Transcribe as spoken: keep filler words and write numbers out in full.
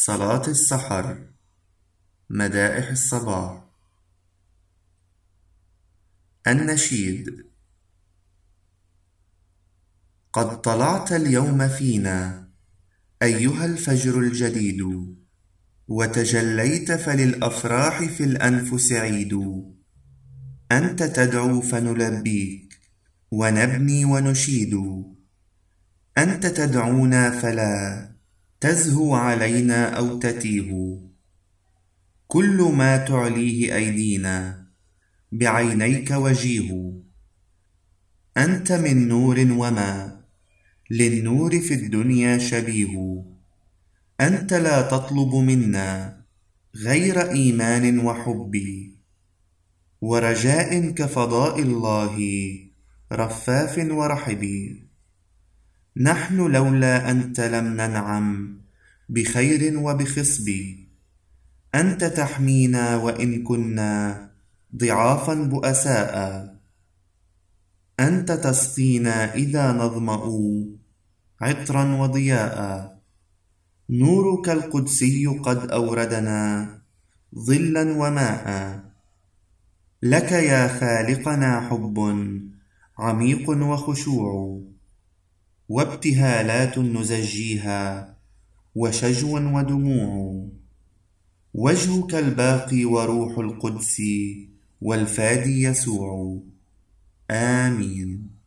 صلاة السحر. مدائح الصباح. النشيد. قد طلعت اليوم فينا أيها الفجر الجديد، وتجليت فللأفراح في الأنفس عيد. أنت تدعو فنلبيك ونبني ونشيد، أنت تدعونا فلا تزهو علينا أو تتيه. كل ما تعليه أيدينا بعينيك وجيه. أنت من نور وما للنور في الدنيا شبيه. أنت لا تطلب منا غير إيمان وحب ورجاء كفضاء الله رفاف ورحب. نحن لولا أنت لم ننعم بخير وبخصب. أنت تحمينا وإن كنا ضعافا بؤساء. أنت تسقينا إذا نظمأ عطرا وضياء. نورك القدسي قد أوردنا ظلا وماء. لك يا خالقنا حب عميق وخشوع، وابتهالات نزجيها وشجو ودموع. وجهك الباقي وروح القدس والفادي يسوع. آمين.